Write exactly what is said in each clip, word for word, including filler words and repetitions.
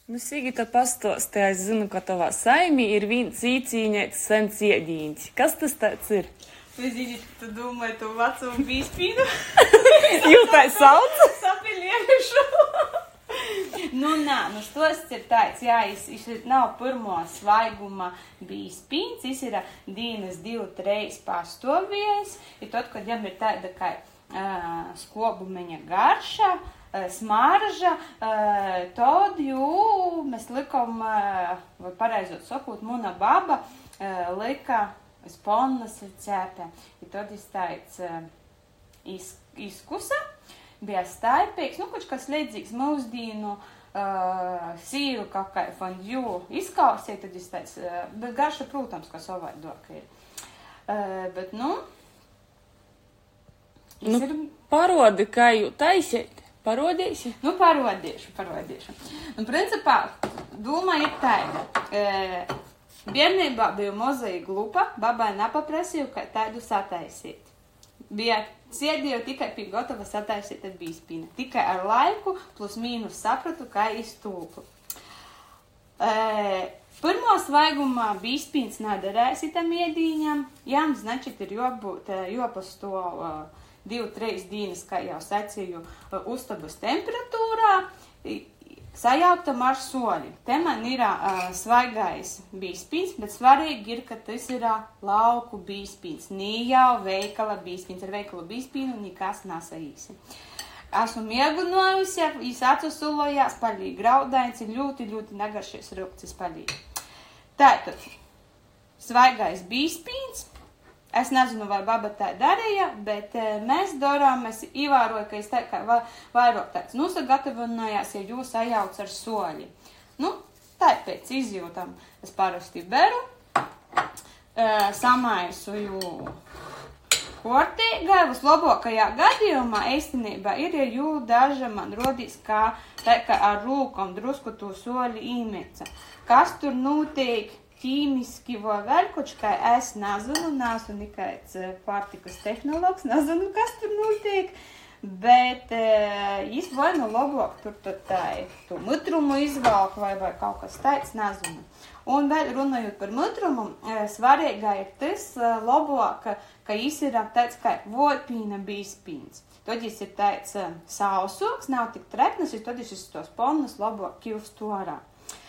Nu, Sigita pastostē, es zinu, ka tavā saimī ir viens īcīņēts sens iedīņš. Kas tas tāds ir? Tu zini, tu domāji, tu vecumu bīspīnu? Jūs tā sauc? Sapiliešu. Nu, nā, nu, stosts ir tāds, jā, viņš nav pirmo svaiguma bīspīns, viņš ir dīnas divu, treis pastovies, ir tad, kad jām ir tāda, kā uh, skobumeņa garša, smarža, tad jū mēs likam, vai pareizot sakot, muna baba lika sponnas recepte. I tad es tāds iz, izkusa, bija staipīgs, nu, kaut kas līdzīgs mūsdīnu sīru kaut kā fondju izkausīja, tad es tāds, bet garša, protams, ka savaidoka ir. Bet, nu, nu ir... parodi, kā jū taisēt. Parodīsi? Nu, parodīšu, parodīšu. Un, principā, doma ir tāda. E, biernībā biju mozaja glupa, babai nepaprasīju, ka tādu sataisīt. Bija sēdēju tikai pie gotava sataisīt ar bīspīnu. Tikai ar laiku plus mīnus sapratu, kā iztūku. E, pirmo svaigumā bīspīns nadarēs itam iedīņam. Jām, značit, ir jobūt, jopastov divu, treis dienas, kā jau sacīju, uztabas temperatūrā, sajauktam ar soli. Te man ir uh, svaigais bīspīns, bet svarīgi ir, ka tas ir uh, lauku bīspīns, ne jau veikala bīspīns. Ar veikalu bīspīnu nekas nesaīsi. Esmu miegunojusi, es acu sulojās, palīgi graudains, ir ļoti, ļoti negaršies rupcis palīgi. Tātad, svaigais bīspīns. Es nezinu, vai baba tā darīja, bet e, mēs darām, es ievēroju, ka es tā kā va, vairāk tāds nosagatavinājās, ja jūs sajauc ar soļi. Nu, tāpēc izjūtam. Es parasti beru, e, samaisu jū kortīgai, vislabākajā gadījumā eistenībā ir, ja jū daža man rodīs, kā tā kā ar rūkom drusku to soļi īmeca. Kas tur notiek? Ķīmiski vai vēl kaut kā es nezinu, neesmu nekāds pārtikas tehnologs, nezinu, kas tur notiek, bet es vai nu labāk tur tad tā tu mutrumu izvalk vai, vai kaut kas tāds, nezinu. Un vēl runājot par mutrumu, svarīgā ir tas labāk, ka es ir tāds kā vopīna bīspīns. Tad es ir tāds sausoks, nav tik trepnas, tad es uz tos ponnas labāk kļūst orā.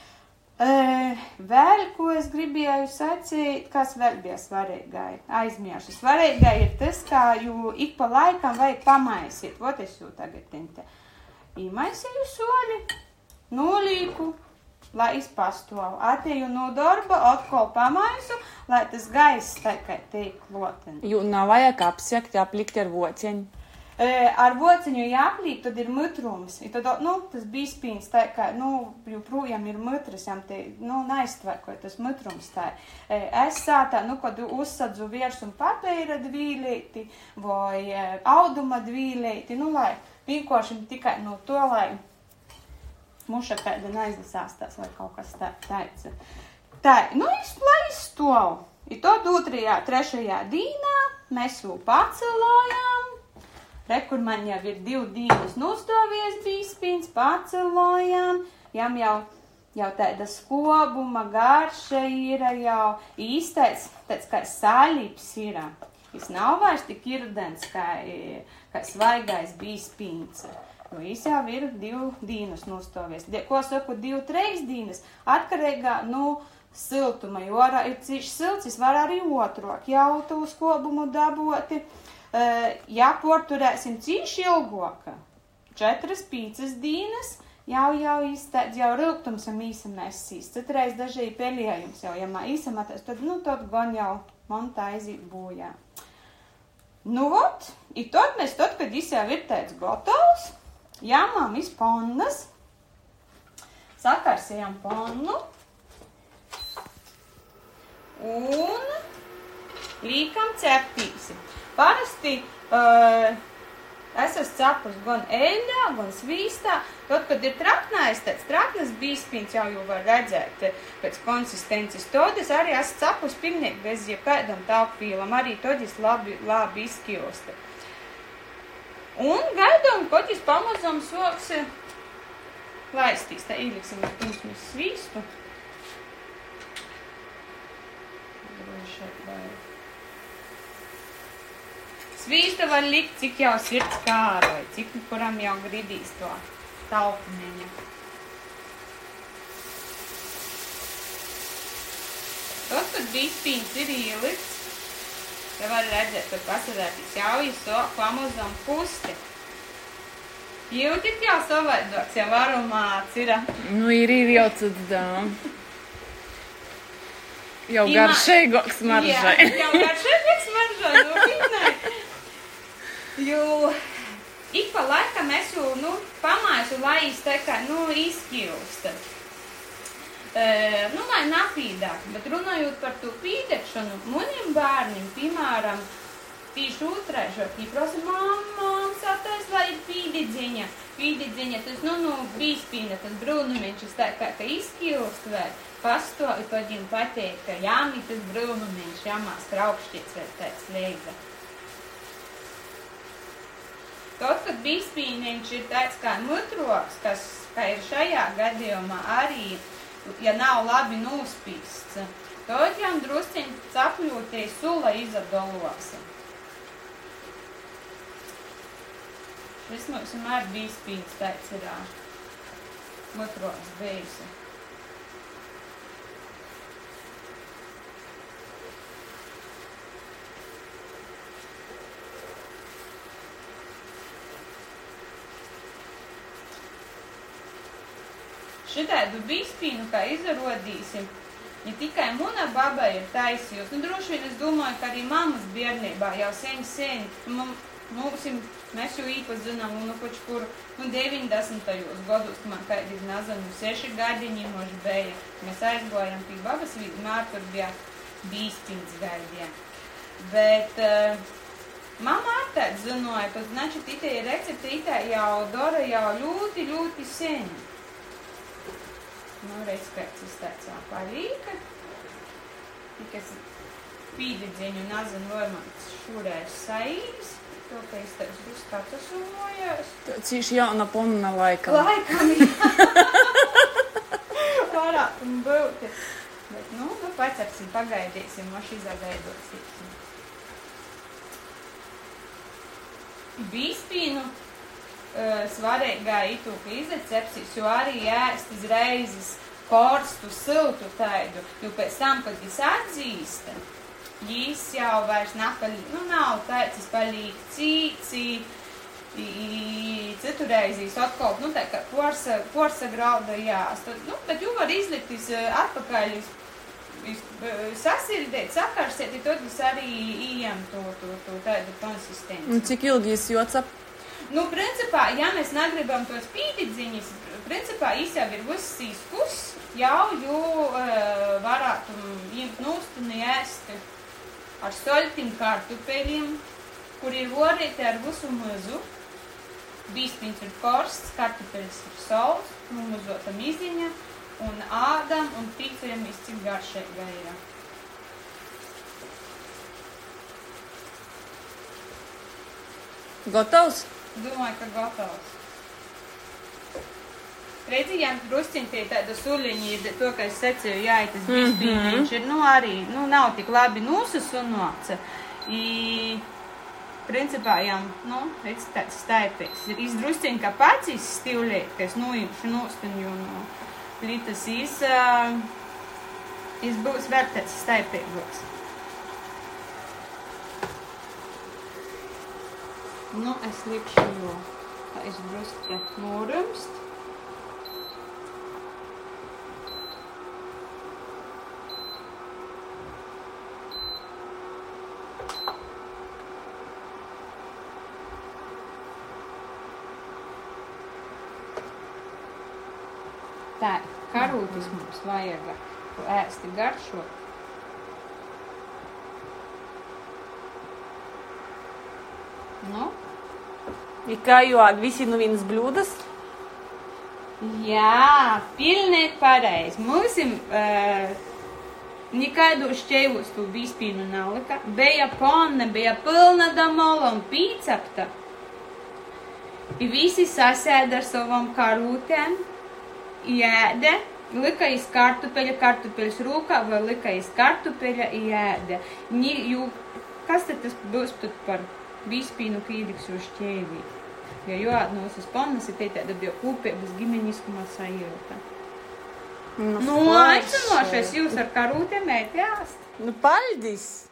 Uh, vēl, ko es gribēju sacīt, kas vēl bija svarīgai, aizmiešu. Svarīgai ir tas, kā jū ik pa laikam vajag pamaisīt. Vot es jū tagad tinte. Imaisīju soli, nolīku, lai izpastovu. Atēju no darba, atkal pamaisu, lai tas gaiss tikai teik kloten. Jū nav vajag apsekt, aplikt ar vociņu. Ar vociņu jāplīk, tad ir mutrums. I tad, nu, tas bīspīns tā kā, nu, joprojām ir mutras, jām te, nu, neiztverkoja tas mutrums tā. Es sātā, nu, kad uzsadzu viersum papēra dvīlēti vai auduma dvīlēti, nu, lai vienkārši tikai no to, lai muša kāda neizlasāstās vai kaut kas tā, tāds. Tā, nu, es lai izstovu. I tad otrajā, trešajā dīnā mēs jau pacelojām. Re, kur man jau ir divu dienas nostovies bīspīns, pacelojām, jām jau, jau tāda skobuma, garša ir jau īstais, tāds kā sāļības ir. Es nav vairs tik irdens, kā, kā svaigais bīspīns. Nu, es jau ir divu dienas nostovies. Ko saku, divu, treis dienas, atkarīgā, nu, siltuma, jo orā ir cīši silts, es var arī otrok jau to skobumu daboti. Uh, ja porturēsim cīši ilgoka, četras, pīcas dīnas, jau jau iztēdz, jau rūgtums am īsam nesīs. Citreiz dažai pelējums jau, ja mā īsam atēs, tad, nu, tad gan jau man tā aiziet būjā. Nu, vot, i tad mēs, tad, kad jis jau ir tāds gotovs, jāmām iz ponnas, sakarsējam ponnu un līkam ceptīsi. Parasti uh, es esmu cepus gan eļļā, gan svīstā. Tad, kad ir traknājis tāds traknas bīspīns, jau jau var redzēt pēc konsistences, tad es arī esmu cepus pilnīgi bez jebkādam tāpvīlam, arī tad es labi, labi izkļūstu. Un gaidām, kad es pamazam soksi laistīs. Tā ieliksim pirms mēs svīstu. Svīstu var likt, cik jau sirds kāroja, cik kuram jau gridīs to taupumiņu. Tad, kad bispīns ir ielikts, te var redzēt, ka pasarētīs jaujas so pamazam pusti. Jūtit jau savaidoks, jau aromāts ir. Nu, ir, ir jau tad, jau garšīgoks maržai. Jā, jau garšīgoks maržai, nu, vidnē. Jo ik pa laikam esmu, nu, pamaisu, lai es tā kā, nu, izkļūst. E, nu, lai napīdāk, bet runājot par to pīdekšanu, manim bērnim, piemēram, tieši otraišot, viņi prasa, mamām, satais, lai ir pīdidziņa. Pīdidziņa, tas, nu, nu, bīspīna, tas brūnumiņš, tā kā, ka izkļūst vēl. Pastovi, tad viņam pateikt, ka jāmī tas brūnumiņš, jāmās kraukšķiets vēl tāds leidza. Tad, kad bīspīniņš ir tāds kā mutros, kas, kā ir šajā gadījumā arī, ja nav labi nūspīsts, tad jām drusciņ capļūties sula izadalos. Šis mums ir bīspīns tāds ir mutros bijusi. Šitaidu bīspīnu, kā izarodīsim, ja tikai muna baba ir taisījusi, nu droši vien es domāju, ka arī mammas bērnībā jau sen sen, mūsim, mēs jau īpazinām, nu koč kur, nu deviņdesmitajos gados, man kādi ir nazanu seši gadiņi moši beja, mēs aizgojam pie babas, vienmēr tur bija bīspīns gaidiem. Bet uh, mamma ar tād zinoja, ka, znači, tikai recepti itā jau dara jau ļoti, ļoti seni. Nu, reiz kāds iztēcā palīka, tikas pīdidziņu nazinu varmants šūrēs saīvis, to, ka es teicu, viss kā tas umojās. Cīši jauna pomna laikam. Laikam, jā. Varētu un būt. Bet, nu, nu, pacepsim, pagaidīsim, moši izagaidosīsim. Bīspīnu Uh, svarīgā itū, ka izacepsīs, jo arī ēst izreizes korstu, siltu taidu, jo pēc tam, kad jis atzīsta, jis jau vairs napalī, nu, nav taicis palīk cīci, citurreizīs atkal, nu, tā kā porsa, porsa grauda jāst, nu, bet jū var izlikt iz atpakaļ, iz, iz, sasildēt, sakarsēt, tad jis arī ījam to, to, to taidu konsistenci. Un cik ilgi jis jocap? Nu, principā, ja mēs negribam tos pīdidziņas, principā, jis jau ir viss īskus, jau jū uh, varētu imt nūst un ēst ar soļtim kartupeļiem, kur ir vorīti ar visu mazu. Bīspīns ir korsts, kartupeļs ir sols, numuzota miziņa un ādam un tīcajamies, cik garšīga ir. Gotovs? Domāju, ka gatavs. Redzījām, drusciņ tie tāda suliņi ir to, ka es secēju, jā, tas bīspīniņš ir, nu, arī, nu, nav tik labi nūsasunoca. I, principā, jā, nu, redz, tāds staipēs. Ir izdrusciņ, ka pats izstivlēt, ka es nuimšu nostuņu no plitas, iz, uh, iz būs vēl tāds staipēgos. Nu, es likšu jau, tā es drusku norumst. Tā, karūtis mums vajag ēsti garšot. Nu? I kā jūāk visi nu viens blūdas? Jā, pilnīgi pareizi. Mūsim uh, nekādu šķēvus tu bīspīnu nalika. Bija panna, bija pilna damola un pīcepta. I visi sasēda ar savam karūtēm. jēde, lika iz kartupeļa, kartupeļas rūkā, vai lika iz kartupeļa, jēde. Ni, jū, kas tad tas būs tad par bīspīnu kīdiksu šķēvī? Jo joatnos uz ponnas ir te tāda bija kūpības gimeņiskumā sajūta. Nu, nu aicinošais jūs ar karūtiem ēt jāst. Nu, paļdis!